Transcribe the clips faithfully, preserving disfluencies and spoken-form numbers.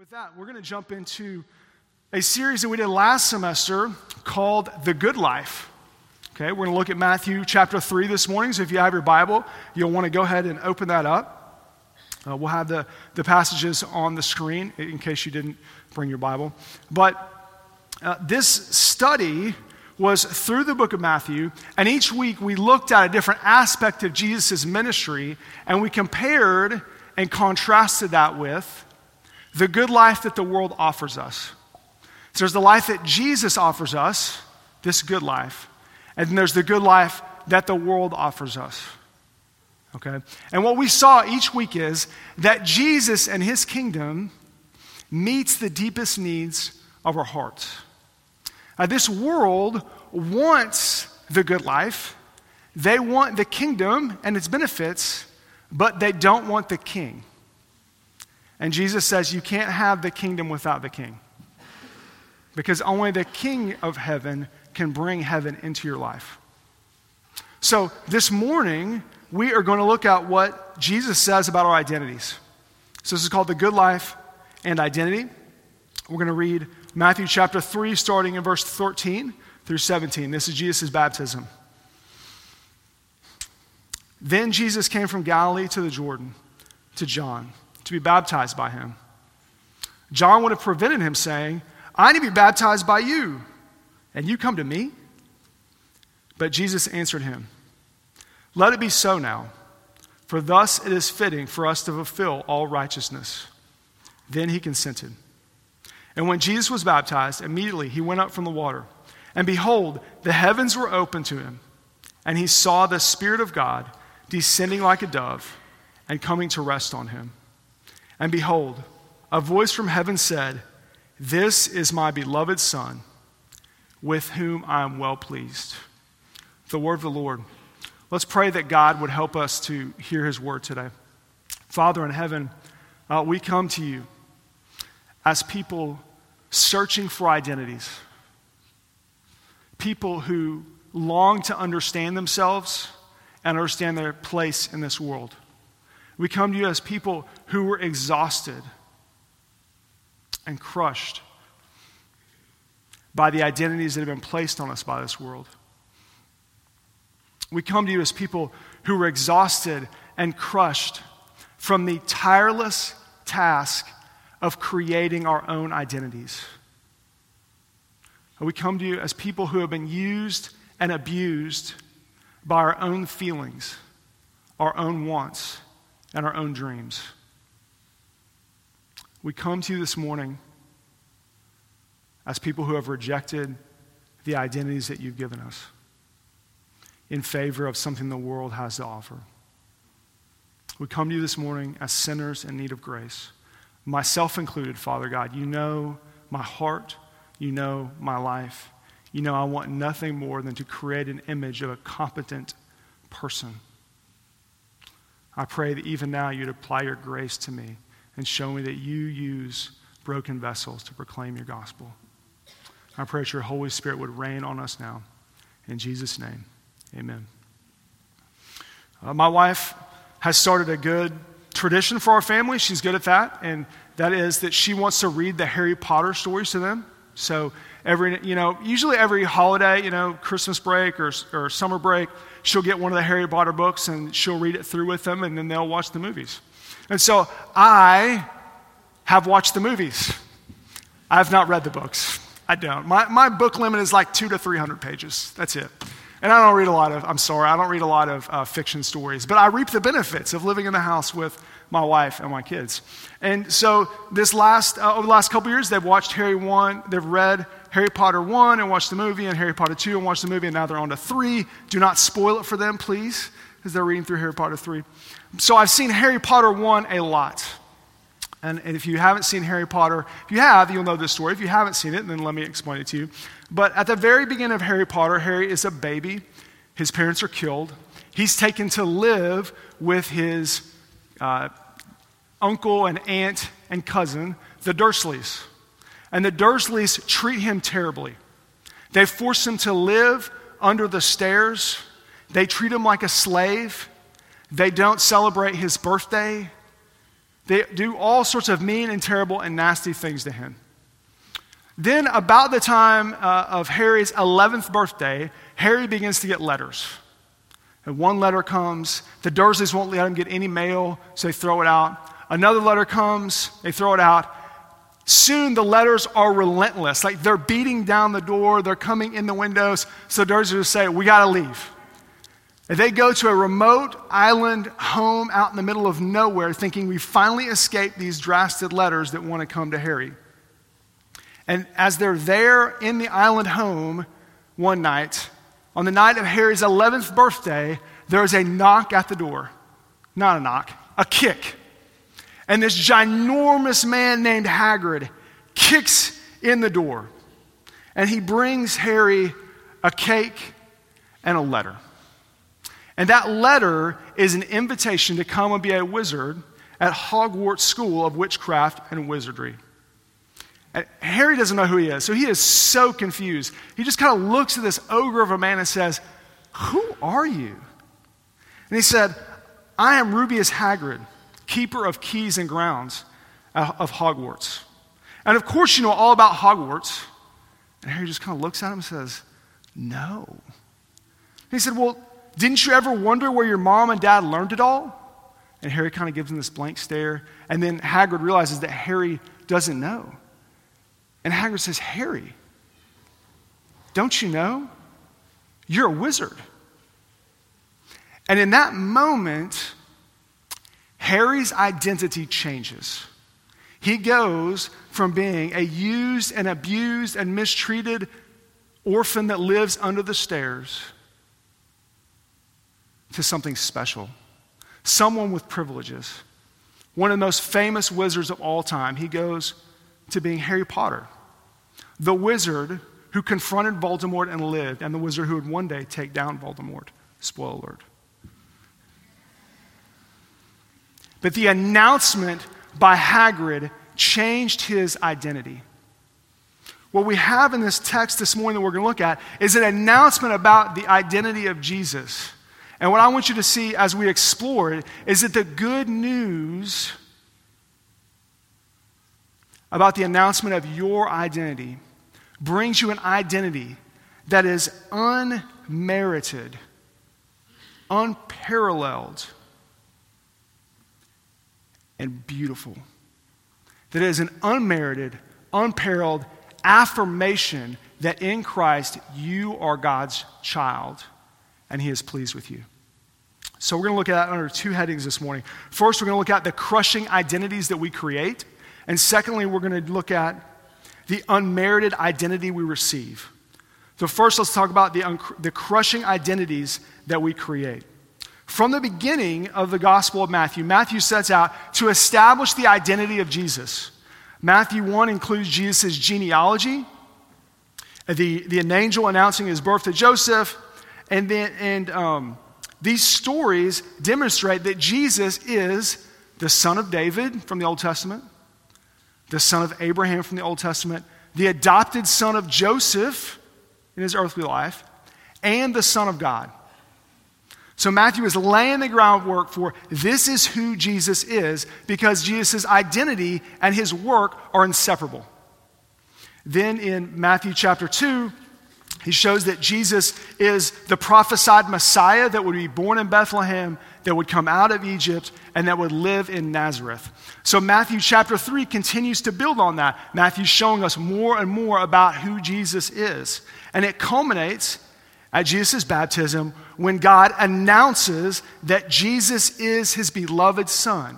With that, we're going to jump into a series that we did last semester called The Good Life. Okay, we're going to look at Matthew chapter three this morning, so if you have your Bible, you'll want to go ahead and open that up. Uh, we'll have the, the passages on the screen in case you didn't bring your Bible. But uh, this study was through the book of Matthew, and each week we looked at a different aspect of Jesus' ministry, and we compared and contrasted that with the good life that the world offers us. So there's the life that Jesus offers us, this good life, and then there's the good life that the world offers us. Okay? And what we saw each week is that Jesus and his kingdom meets the deepest needs of our hearts. Uh, this world wants the good life. They want the kingdom and its benefits, but they don't want the king. And Jesus says you can't have the kingdom without the king, because only the King of heaven can bring heaven into your life. So this morning, we are going to look at what Jesus says about our identities. So this is called the good life and identity. We're going to read Matthew chapter three, starting in verse thirteen through seventeen. This is Jesus' baptism. Then Jesus came from Galilee to the Jordan, to John, to be baptized by him. John would have prevented him, saying, I need to be baptized by you, and you come to me? But Jesus answered him, let it be so now, for thus it is fitting for us to fulfill all righteousness. Then he consented. And when Jesus was baptized, immediately he went up from the water. And behold, the heavens were opened to him, and he saw the Spirit of God descending like a dove and coming to rest on him. And behold, a voice from heaven said, this is my beloved Son, with whom I am well pleased. The word of the Lord. Let's pray that God would help us to hear his word today. Father in heaven, uh, we come to you as people searching for identities, people who long to understand themselves and understand their place in this world. We come to you as people who were exhausted and crushed by the identities that have been placed on us by this world. We come to you as people who were exhausted and crushed from the tireless task of creating our own identities. We come to you as people who have been used and abused by our own feelings, our own wants, and our own dreams. We come to you this morning as people who have rejected the identities that you've given us in favor of something the world has to offer. We come to you this morning as sinners in need of grace, myself included, Father God. You know my heart. You know my life. You know I want nothing more than to create an image of a competent person. I pray that even now you'd apply your grace to me and show me that you use broken vessels to proclaim your gospel. I pray that your Holy Spirit would reign on us now. In Jesus' name, amen. Uh, my wife has started a good tradition for our family. She's good at that, and that is that she wants to read the Harry Potter stories to them. So every, you know, usually every holiday, you know, Christmas break or, or summer break, she'll get one of the Harry Potter books and she'll read it through with them, and then they'll watch the movies. And so I have watched the movies. I have not read the books. I don't. My my book limit is like two to three hundred pages. That's it. And I don't read a lot of, I'm sorry, I don't read a lot of uh, fiction stories, but I reap the benefits of living in the house with my wife and my kids. And so this last, uh, over the last couple years, they've watched Harry one, they've read Harry Potter one and watched the movie, and Harry Potter two and watched the movie, and now they're on to three. Do not spoil it for them, please, as they're reading through Harry Potter three. So I've seen Harry Potter one a lot. And, and if you haven't seen Harry Potter, if you have, you'll know this story. If you haven't seen it, then let me explain it to you. But at the very beginning of Harry Potter, Harry is a baby. His parents are killed. He's taken to live with his uh, uncle and aunt and cousin, the Dursleys. And the Dursleys treat him terribly. They force him to live under the stairs. They treat him like a slave. They don't celebrate his birthday. They do all sorts of mean and terrible and nasty things to him. Then, about the time uh, of Harry's eleventh birthday, Harry begins to get letters. And one letter comes. The Dursleys won't let him get any mail, so they throw it out. Another letter comes. They throw it out. Soon, the letters are relentless. Like, they're beating down the door. They're coming in the windows. So the Dursleys say, we got to leave. And they go to a remote island home out in the middle of nowhere, thinking we finally escaped these drastic letters that want to come to Harry. And as they're there in the island home one night, on the night of Harry's eleventh birthday, there is a knock at the door. Not a knock, a kick. And this ginormous man named Hagrid kicks in the door. And he brings Harry a cake and a letter. And that letter is an invitation to come and be a wizard at Hogwarts School of Witchcraft and Wizardry. And Harry doesn't know who he is, so he is so confused. He just kind of looks at this ogre of a man and says, "Who are you?" And he said, "I am Rubeus Hagrid, keeper of keys and grounds of Hogwarts." And of course you know all about Hogwarts. And Harry just kind of looks at him and says, "No." And he said, "Well, didn't you ever wonder where your mom and dad learned it all?" And Harry kind of gives him this blank stare. And then Hagrid realizes that Harry doesn't know. And Hagrid says, "Harry, don't you know? You're a wizard." And in that moment, Harry's identity changes. He goes from being a used and abused and mistreated orphan that lives under the stairs to something special, someone with privileges. One of the most famous wizards of all time. He goes to being Harry Potter, the wizard who confronted Voldemort and lived, and the wizard who would one day take down Voldemort. Spoiler alert. But the announcement by Hagrid changed his identity. What we have in this text this morning that we're going to look at is an announcement about the identity of Jesus. And what I want you to see as we explore it is that the good news about the announcement of your identity brings you an identity that is unmerited, unparalleled, and beautiful. That is an unmerited, unparalleled affirmation that in Christ you are God's child and He is pleased with you. So we're going to look at that under two headings this morning. First, we're going to look at the crushing identities that we create. And secondly, we're going to look at the unmerited identity we receive. So first, let's talk about the, un- the crushing identities that we create. From the beginning of the Gospel of Matthew, Matthew sets out to establish the identity of Jesus. Matthew one includes Jesus' genealogy, the, the an angel announcing his birth to Joseph, and then and um, these stories demonstrate that Jesus is the son of David from the Old Testament, the son of Abraham from the Old Testament, the adopted son of Joseph in his earthly life, and the Son of God. So Matthew is laying the groundwork for this is who Jesus is, because Jesus' identity and his work are inseparable. Then in Matthew chapter two, he shows that Jesus is the prophesied Messiah that would be born in Bethlehem, that would come out of Egypt, and that would live in Nazareth. So Matthew chapter three continues to build on that. Matthew's showing us more and more about who Jesus is. And it culminates at Jesus' baptism when God announces that Jesus is his beloved Son.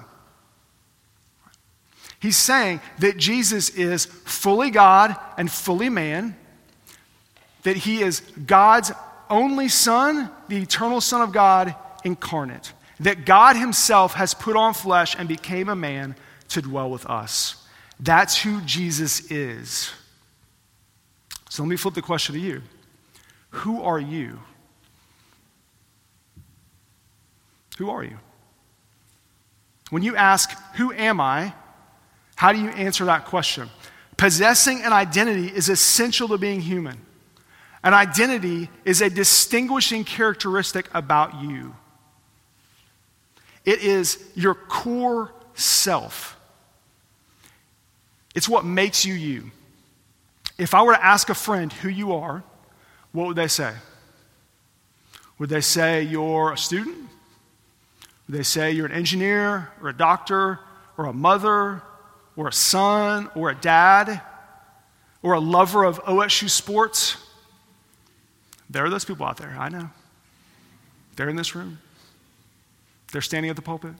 He's saying that Jesus is fully God and fully man, that he is God's only Son, the eternal Son of God incarnate, that God himself has put on flesh and became a man to dwell with us. That's who Jesus is. So let me flip the question to you. Who are you? Who are you? When you ask, who am I? How do you answer that question? Possessing an identity is essential to being human. An identity is a distinguishing characteristic about you. It is your core self. It's what makes you you. If I were to ask a friend who you are, what would they say? Would they say you're a student? Would they say you're an engineer or a doctor or a mother or a son or a dad or a lover of O S U sports? There are those people out there, I know. They're in this room. They're standing at the pulpit.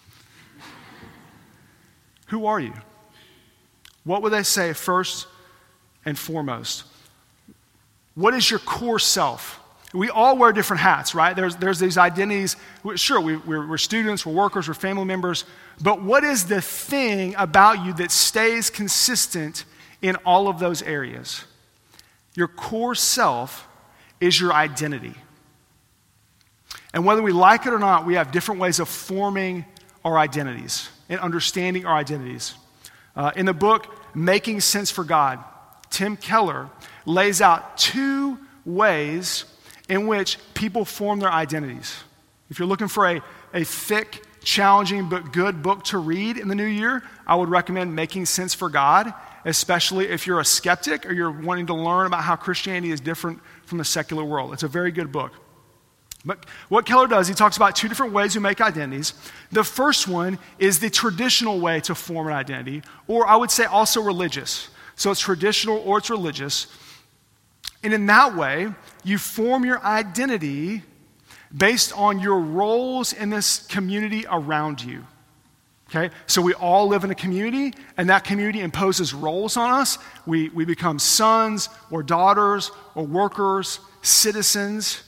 Who are you? What would they say first and foremost? What is your core self? We all wear different hats, right? There's, there's these identities. Sure, we, we're, we're students, we're workers, we're family members, but what is the thing about you that stays consistent in all of those areas? Your core self is your identity. And whether we like it or not, we have different ways of forming our identities and understanding our identities. Uh, in the book, Making Sense for God, Tim Keller lays out two ways in which people form their identities. If you're looking for a, a thick, challenging, but good book to read in the new year, I would recommend Making Sense for God, especially if you're a skeptic or you're wanting to learn about how Christianity is different from the secular world. It's a very good book. But what Keller does, he talks about two different ways we make identities. The first one is the traditional way to form an identity, or I would say also religious. So it's traditional or it's religious. And in that way, you form your identity based on your roles in this community around you. Okay? So we all live in a community, and that community imposes roles on us. We, we become sons or daughters or workers, citizens.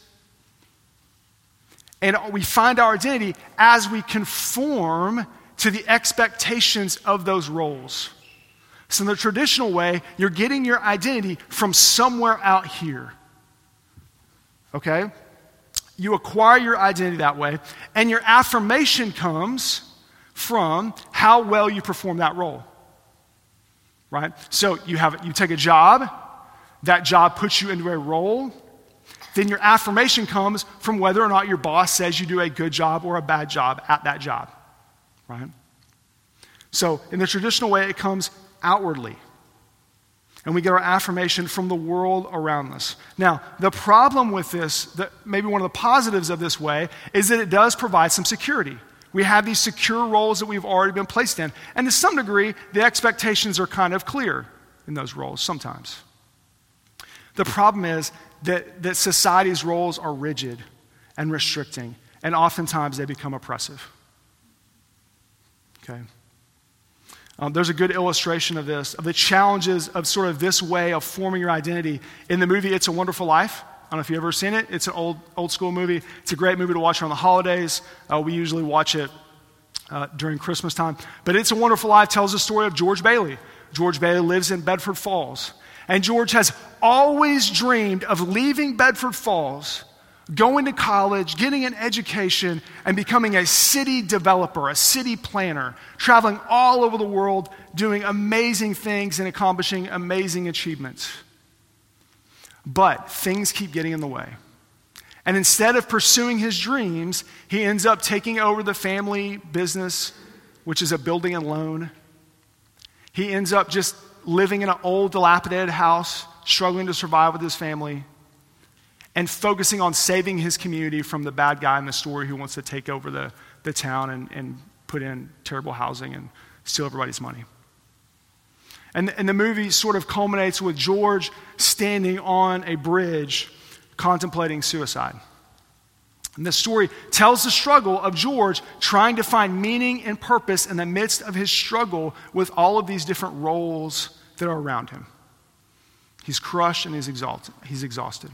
And we find our identity as we conform to the expectations of those roles. So in the traditional way, you're getting your identity from somewhere out here. Okay? You acquire your identity that way, and your affirmation comes from how well you perform that role. Right? So you have you take a job, that job puts you into a role. Then your affirmation comes from whether or not your boss says you do a good job or a bad job at that job, right? So in the traditional way, it comes outwardly. And we get our affirmation from the world around us. Now, the problem with this, that maybe one of the positives of this way, is that it does provide some security. We have these secure roles that we've already been placed in. And to some degree, the expectations are kind of clear in those roles sometimes. The problem is that, that society's roles are rigid and restricting, and oftentimes they become oppressive. Okay? Um, there's a good illustration of this, of the challenges of sort of this way of forming your identity in the movie It's a Wonderful Life. I don't know if you've ever seen it. It's an old old school movie. It's a great movie to watch around the holidays. Uh, we usually watch it uh, during Christmas time. But It's a Wonderful Life tells the story of George Bailey. George Bailey lives in Bedford Falls. And George has always dreamed of leaving Bedford Falls, going to college, getting an education, and becoming a city developer, a city planner, traveling all over the world, doing amazing things and accomplishing amazing achievements. But things keep getting in the way. And instead of pursuing his dreams, he ends up taking over the family business, which is a building and loan. He ends up just living in an old, dilapidated house, struggling to survive with his family, and focusing on saving his community from the bad guy in the story who wants to take over the, the town and, and put in terrible housing and steal everybody's money. And, and the movie sort of culminates with George standing on a bridge contemplating suicide. And the story tells the struggle of George trying to find meaning and purpose in the midst of his struggle with all of these different roles that are around him. He's crushed and he's exhausted. He's exhausted.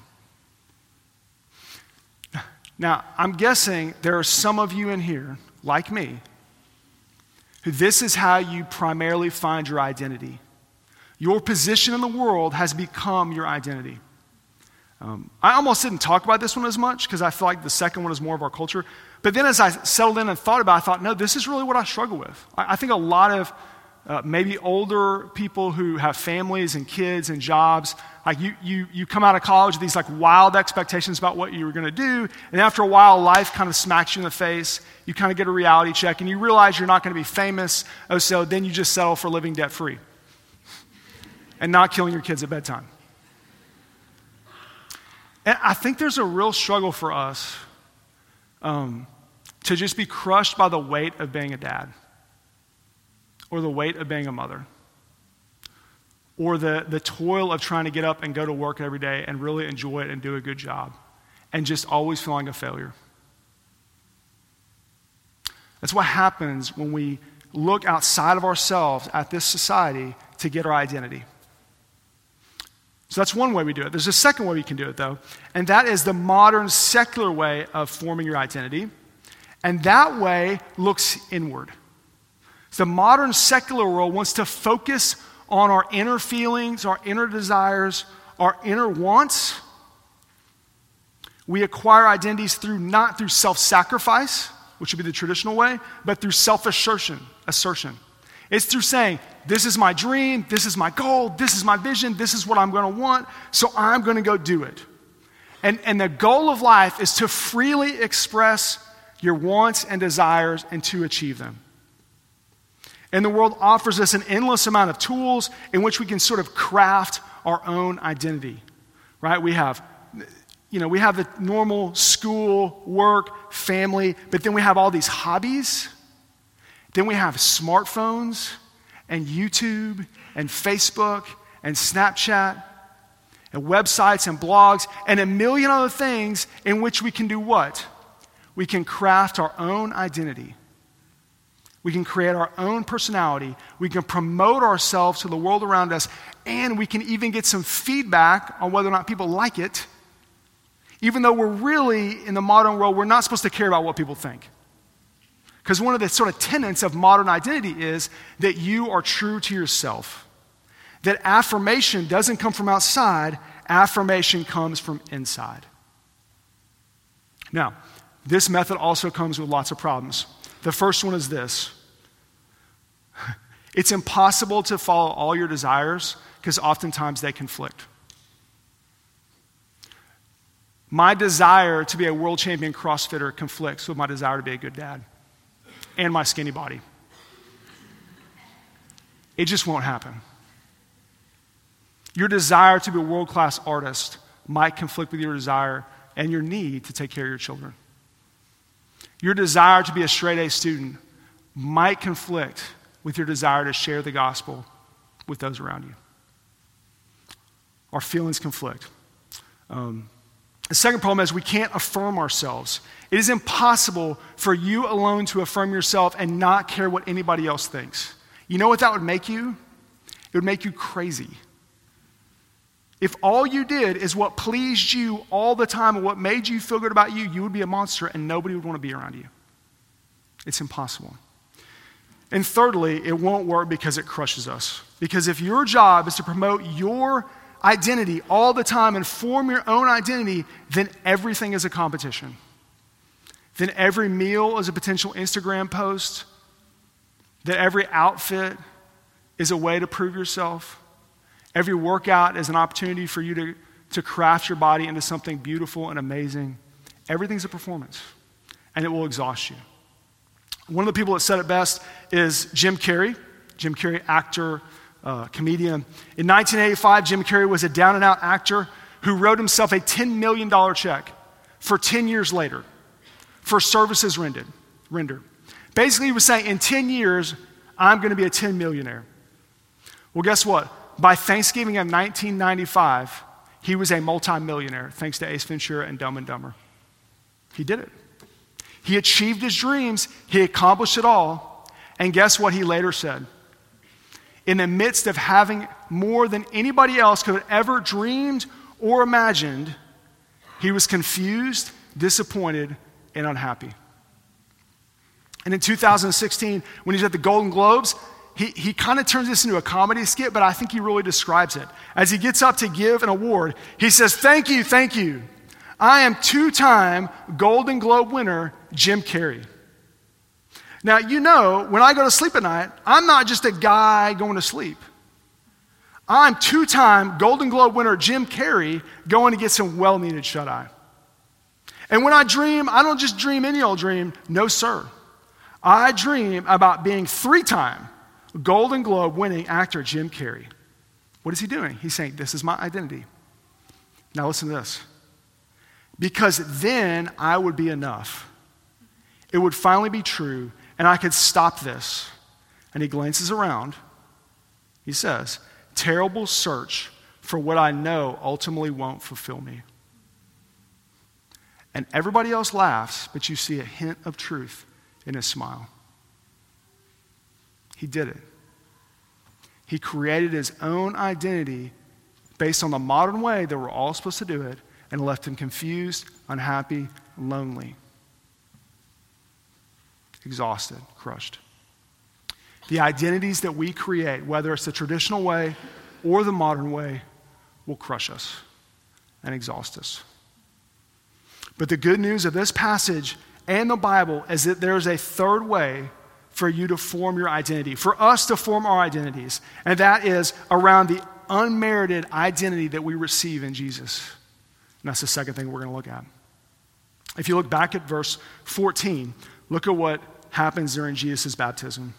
Now, I'm guessing there are some of you in here, like me, who this is how you primarily find your identity. Your position in the world has become your identity. Um, I almost didn't talk about this one as much because I feel like the second one is more of our culture. But then as I settled in and thought about it, I thought, no, this is really what I struggle with. I, I think a lot of uh, maybe older people who have families and kids and jobs. Like you, you, you come out of college with these like wild expectations about what you were going to do, and after a while, life kind of smacks you in the face. You kind of get a reality check, and you realize you're not going to be famous. Oh, so then you just settle for living debt-free and not killing your kids at bedtime. And I think there's a real struggle for us um, to just be crushed by the weight of being a dad, or the weight of being a mother, or the, the toil of trying to get up and go to work every day and really enjoy it and do a good job, and just always feeling a failure. That's what happens when we look outside of ourselves at this society to get our identity. So that's one way we do it. There's a second way we can do it, though, and that is the modern secular way of forming your identity, and that way looks inward. The modern secular world wants to focus on our inner feelings, our inner desires, our inner wants. We acquire identities through not through self-sacrifice, which would be the traditional way, but through self-assertion, assertion. It's through saying, this is my dream, this is my goal, this is my vision, this is what I'm going to want, so I'm going to go do it. And, and the goal of life is to freely express your wants and desires and to achieve them. And the world offers us an endless amount of tools in which we can sort of craft our own identity, right? We have, you know, we have the normal school, work, family, but then we have all these hobbies. Then we have smartphones and YouTube and Facebook and Snapchat and websites and blogs and a million other things in which we can do what? We can craft our own identity. We can create our own personality. We can promote ourselves to the world around us, and we can even get some feedback on whether or not people like it, even though we're really, in the modern world, we're not supposed to care about what people think. Because one of the sort of tenets of modern identity is that you are true to yourself. That affirmation doesn't come from outside, affirmation comes from inside. Now, this method also comes with lots of problems. The first one is this. It's impossible to follow all your desires because oftentimes they conflict. My desire to be a world champion CrossFitter conflicts with my desire to be a good dad and my skinny body. It just won't happen. Your desire to be a world-class artist might conflict with your desire and your need to take care of your children. Your desire to be a straight-A student might conflict with your desire to share the gospel with those around you. Our feelings conflict. Um, the second problem is we can't affirm ourselves. It is impossible for you alone to affirm yourself and not care what anybody else thinks. You know what that would make you? It would make you crazy. If all you did is what pleased you all the time and what made you feel good about you, you would be a monster and nobody would want to be around you. It's impossible. And thirdly, it won't work because it crushes us. Because if your job is to promote your identity all the time and form your own identity, then everything is a competition. Then every meal is a potential Instagram post. Then every outfit is a way to prove yourself. Every workout is an opportunity for you to, to craft your body into something beautiful and amazing. Everything's a performance, and it will exhaust you. One of the people that said it best is Jim Carrey. Jim Carrey, actor, uh, comedian. In nineteen eighty-five, Jim Carrey was a down-and-out actor who wrote himself a ten million dollars check for ten years later for services rendered. rendered. Basically, he was saying, in ten years, I'm going to be a ten millionaire. Well, guess what? By Thanksgiving of nineteen ninety-five, he was a multimillionaire, thanks to Ace Ventura and Dumb and Dumber. He did it. He achieved his dreams. He accomplished it all. And guess what he later said? In the midst of having more than anybody else could have ever dreamed or imagined, he was confused, disappointed, and unhappy. And in two thousand sixteen, when he was at the Golden Globes, he, he kind of turns this into a comedy skit, but I think he really describes it. As he gets up to give an award, he says, "Thank you, thank you. I am two-time Golden Globe winner Jim Carrey. Now, you know, when I go to sleep at night, I'm not just a guy going to sleep. I'm two-time Golden Globe winner Jim Carrey going to get some well-needed shut-eye. And when I dream, I don't just dream any old dream. No, sir. I dream about being three-time Golden Globe winning actor Jim Carrey. What is he doing? He's saying, this is my identity. Now listen to this. Because then I would be enough. It would finally be true, and I could stop this. And he glances around. He says, terrible search for what I know ultimately won't fulfill me. And everybody else laughs, but you see a hint of truth in his smile. He did it. He created his own identity based on the modern way that we're all supposed to do it, and left him confused, unhappy, lonely, exhausted, crushed. The identities that we create, whether it's the traditional way or the modern way, will crush us and exhaust us. But the good news of this passage and the Bible is that there's a third way for you to form your identity, for us to form our identities, and that is around the unmerited identity that we receive in Jesus. And that's the second thing we're going to look at. If you look back at verse fourteen, look at what happens during Jesus' baptism.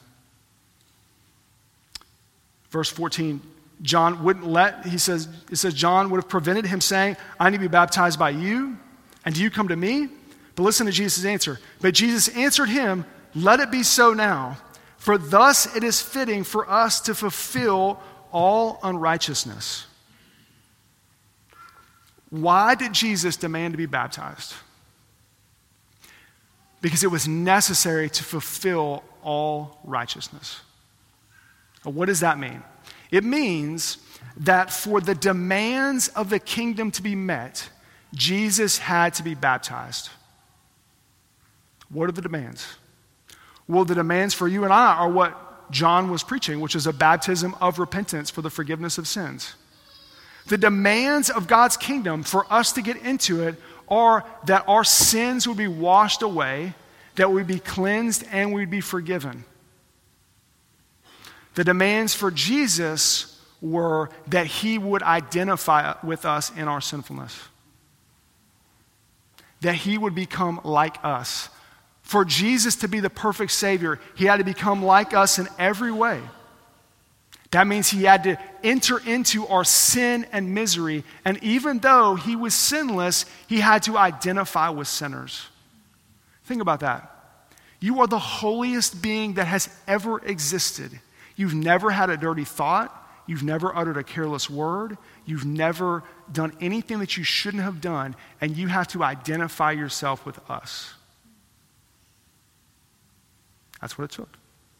Verse fourteen, John wouldn't let, he says, it says, John would have prevented him saying, I need to be baptized by you, and do you come to me? But listen to Jesus' answer. But Jesus answered him, let it be so now, for thus it is fitting for us to fulfill all unrighteousness. Why did Jesus demand to be baptized? Because it was necessary to fulfill all righteousness. What does that mean? It means that for the demands of the kingdom to be met, Jesus had to be baptized. What are the demands? Well, the demands for you and I are what John was preaching, which is a baptism of repentance for the forgiveness of sins. The demands of God's kingdom for us to get into it are that our sins would be washed away, that we'd be cleansed, and we'd be forgiven. The demands for Jesus were that he would identify with us in our sinfulness, that he would become like us. For Jesus to be the perfect Savior, he had to become like us in every way. That means he had to enter into our sin and misery, and even though he was sinless, he had to identify with sinners. Think about that. You are the holiest being that has ever existed. You've never had a dirty thought. You've never uttered a careless word. You've never done anything that you shouldn't have done, and you have to identify yourself with us. That's what it took.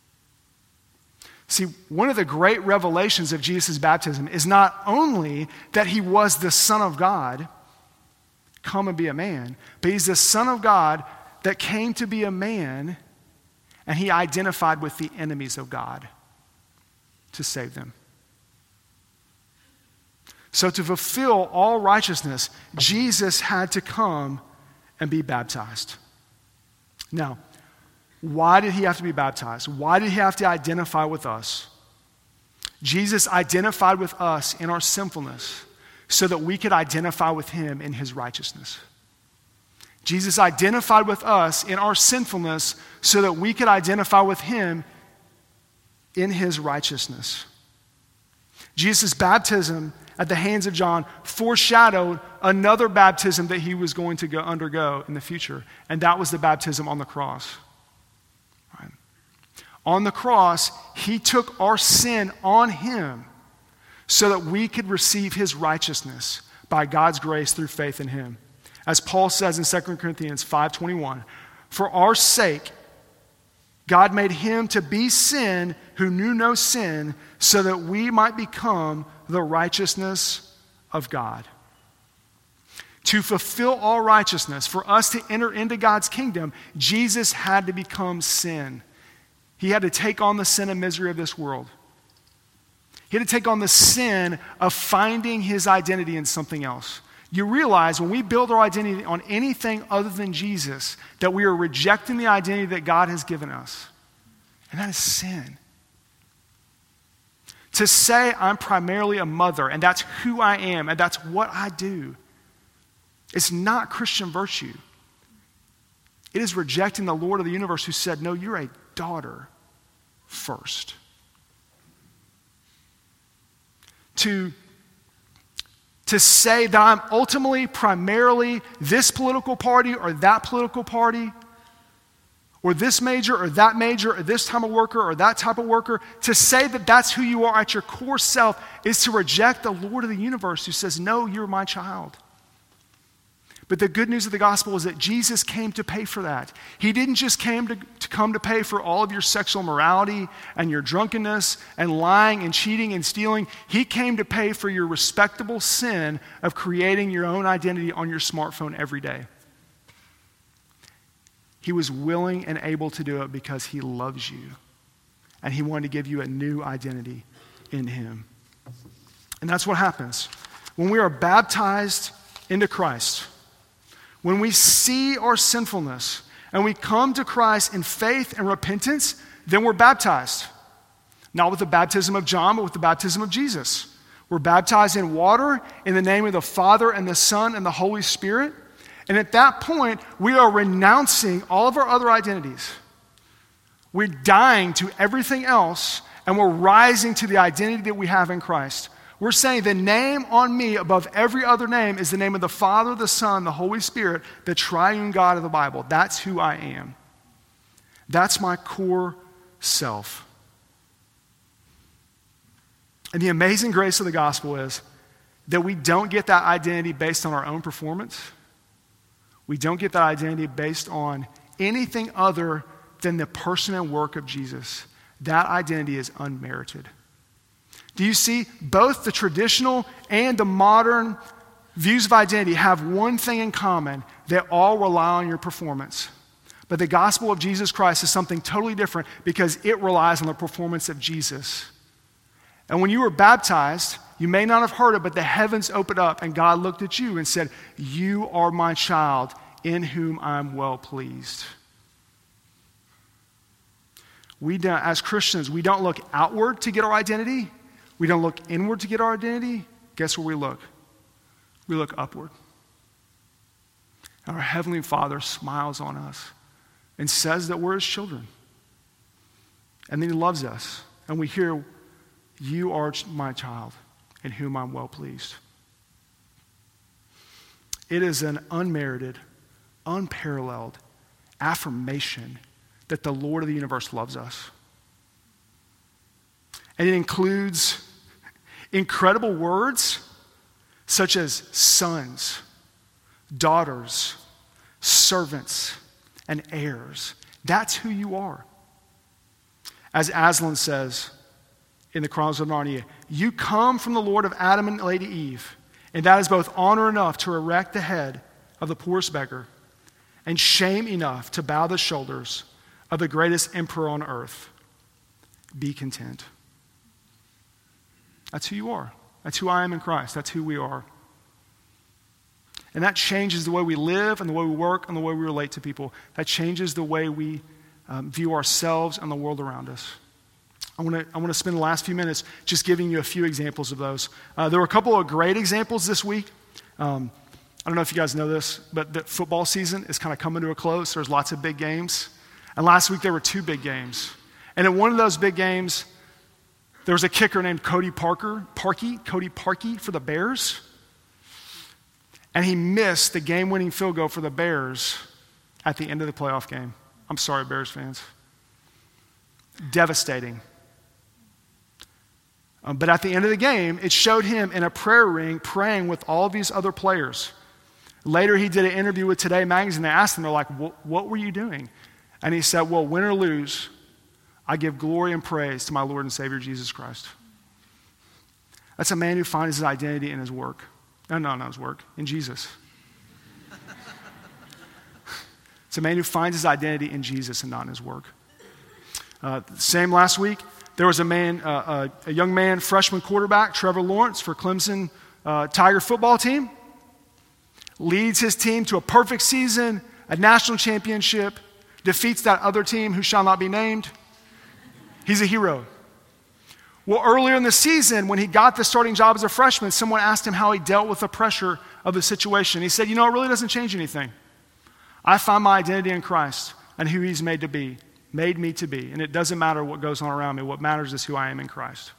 See, one of the great revelations of Jesus' baptism is not only that he was the Son of God, come and be a man, but he's the Son of God that came to be a man, and he identified with the enemies of God to save them. So to fulfill all righteousness, Jesus had to come and be baptized. Now, why did he have to be baptized? Why did he have to identify with us? Jesus identified with us in our sinfulness so that we could identify with him in his righteousness. Jesus identified with us in our sinfulness so that we could identify with him in his righteousness. Jesus' baptism at the hands of John foreshadowed another baptism that he was going to go undergo in the future, and that was the baptism on the cross. Right. On the cross, he took our sin on him so that we could receive his righteousness by God's grace through faith in him. As Paul says in Second Corinthians five twenty-one, for our sake, God made him to be sin who knew no sin, so that we might become the righteousness of God. To fulfill all righteousness, for us to enter into God's kingdom, Jesus had to become sin. He had to take on the sin and misery of this world. He had to take on the sin of finding his identity in something else. You realize when we build our identity on anything other than Jesus, that we are rejecting the identity that God has given us. And that is sin. To say I'm primarily a mother and that's who I am and that's what I do, it's not Christian virtue. It is rejecting the Lord of the universe who said, no, you're a daughter first. To, to say that I'm ultimately, primarily this political party or that political party, or this major or that major or this type of worker or that type of worker, to say that that's who you are at your core self is to reject the Lord of the universe who says, no, you're my child. But the good news of the gospel is that Jesus came to pay for that. He didn't just came to, to come to pay for all of your sexual morality and your drunkenness and lying and cheating and stealing. He came to pay for your respectable sin of creating your own identity on your smartphone every day. He was willing and able to do it because he loves you. And he wanted to give you a new identity in him. And that's what happens. When we are baptized into Christ, when we see our sinfulness and we come to Christ in faith and repentance, then we're baptized. Not with the baptism of John, but with the baptism of Jesus. We're baptized in water in the name of the Father and the Son and the Holy Spirit. And at that point, we are renouncing all of our other identities. We're dying to everything else, and we're rising to the identity that we have in Christ. We're saying the name on me above every other name is the name of the Father, the Son, the Holy Spirit, the triune God of the Bible. That's who I am. That's my core self. And the amazing grace of the gospel is that we don't get that identity based on our own performance. We don't get that identity based on anything other than the person and work of Jesus. That identity is unmerited. Do you see? Both the traditional and the modern views of identity have one thing in common. They all rely on your performance. But the gospel of Jesus Christ is something totally different because it relies on the performance of Jesus. And when you were baptized, you may not have heard it, but the heavens opened up and God looked at you and said, you are my child in whom I'm well pleased. We don't, as Christians, we don't look outward to get our identity. We don't look inward to get our identity. Guess where we look? We look upward. And our Heavenly Father smiles on us and says that we're his children. And then he loves us. And we hear, you are my child in whom I'm well pleased. It is an unmerited, unparalleled affirmation that the Lord of the universe loves us. And it includes incredible words such as sons, daughters, servants, and heirs. That's who you are. As Aslan says in the Chronicles of Narnia, you come from the Lord of Adam and Lady Eve, and that is both honor enough to erect the head of the poorest beggar and shame enough to bow the shoulders of the greatest emperor on earth. Be content. That's who you are. That's who I am in Christ. That's who we are. And that changes the way we live and the way we work and the way we relate to people. That changes the way we um, view ourselves and the world around us. I want to I want to spend the last few minutes just giving you a few examples of those. Uh, there were a couple of great examples this week. Um, I don't know if you guys know this, but the football season is kind of coming to a close. There's lots of big games. And last week there were two big games. And in one of those big games, there was a kicker named Cody Parker, Parkey, Cody Parkey for the Bears. And he missed the game-winning field goal for the Bears at the end of the playoff game. I'm sorry, Bears fans. Devastating. Um, but at the end of the game, it showed him in a prayer ring praying with all of these other players. Later, he did an interview with Today Magazine. They asked him, they're like, what were you doing? And he said, well, win or lose, I give glory and praise to my Lord and Savior, Jesus Christ. That's a man who finds his identity in his work. No, no, not his work, in Jesus. It's a man who finds his identity in Jesus and not in his work. Uh, same last week, there was a man, uh, a, a young man, freshman quarterback, Trevor Lawrence for Clemson uh, Tiger football team. Leads his team to a perfect season, a national championship, defeats that other team who shall not be named, He's a hero. Well, earlier in the season, when he got the starting job as a freshman, someone asked him how he dealt with the pressure of the situation. He said, you know, it really doesn't change anything. I find my identity in Christ and who he's made to be, made me to be. And it doesn't matter what goes on around me. What matters is who I am in Christ.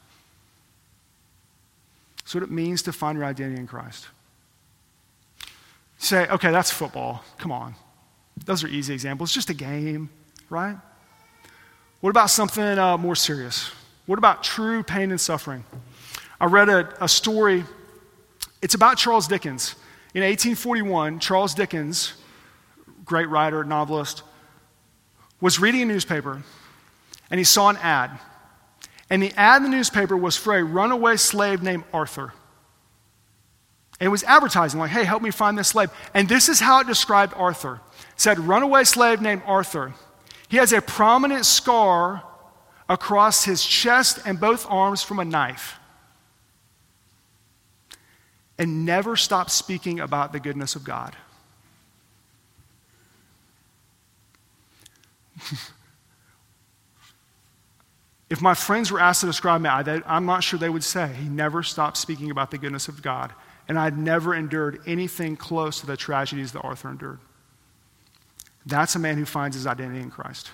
That's what it means to find your identity in Christ. You say, okay, that's football. Come on. Those are easy examples. It's just a game, right? What about something uh, more serious? What about true pain and suffering? I read a, a story. It's about Charles Dickens. In eighteen forty-one, Charles Dickens, great writer, novelist, was reading a newspaper, and he saw an ad. And the ad in the newspaper was for a runaway slave named Arthur. And it was advertising, like, hey, help me find this slave. And this is how it described Arthur. It said, runaway slave named Arthur. He has a prominent scar across his chest and both arms from a knife, and never stopped speaking about the goodness of God. If my friends were asked to describe me, I, I'm not sure they would say, he never stopped speaking about the goodness of God, and I'd never endured anything close to the tragedies that Arthur endured. That's a man who finds his identity in Christ.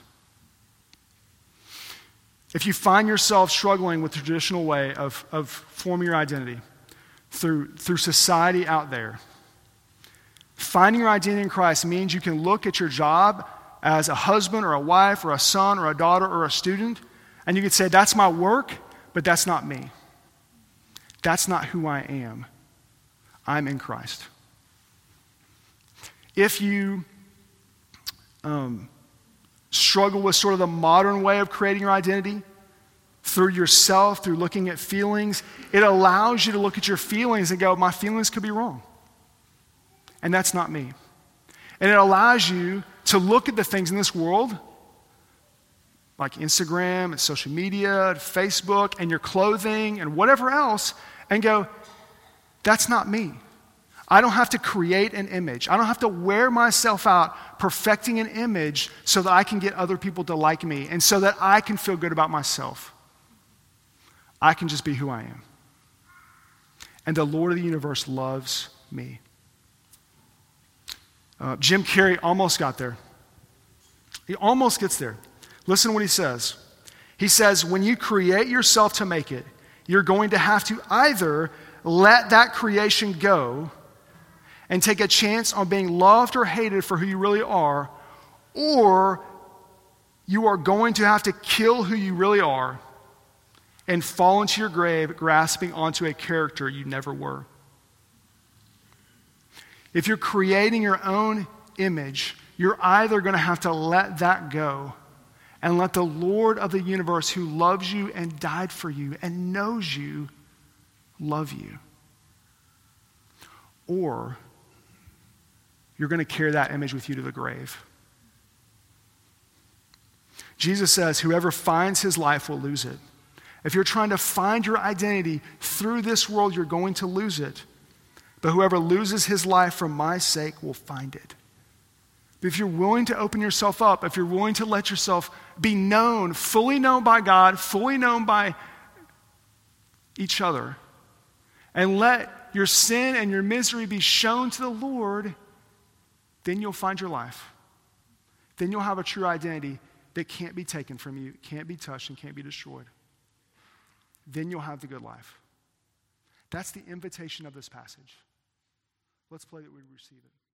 If you find yourself struggling with the traditional way of, of forming your identity through, through society out there, finding your identity in Christ means you can look at your job as a husband or a wife or a son or a daughter or a student, and you can say, that's my work, but that's not me. That's not who I am. I'm in Christ. If you um, struggle with sort of the modern way of creating your identity through yourself, through looking at feelings, it allows you to look at your feelings and go, my feelings could be wrong. And that's not me. And it allows you to look at the things in this world, like Instagram and social media, and Facebook, and your clothing and whatever else, and go, that's not me. I don't have to create an image. I don't have to wear myself out perfecting an image so that I can get other people to like me and so that I can feel good about myself. I can just be who I am. And the Lord of the universe loves me. Uh, Jim Carrey almost got there. He almost gets there. Listen to what he says. He says, when you create yourself to make it, you're going to have to either let that creation go and take a chance on being loved or hated for who you really are, or you are going to have to kill who you really are and fall into your grave grasping onto a character you never were. If you're creating your own image, you're either going to have to let that go and let the Lord of the universe, who loves you and died for you and knows you, love you. Or you're going to carry that image with you to the grave. Jesus says, whoever finds his life will lose it. If you're trying to find your identity through this world, you're going to lose it. But whoever loses his life for my sake will find it. But if you're willing to open yourself up, if you're willing to let yourself be known, fully known by God, fully known by each other, and let your sin and your misery be shown to the Lord, then you'll find your life. Then you'll have a true identity that can't be taken from you, can't be touched, and can't be destroyed. Then you'll have the good life. That's the invitation of this passage. Let's pray that we receive it.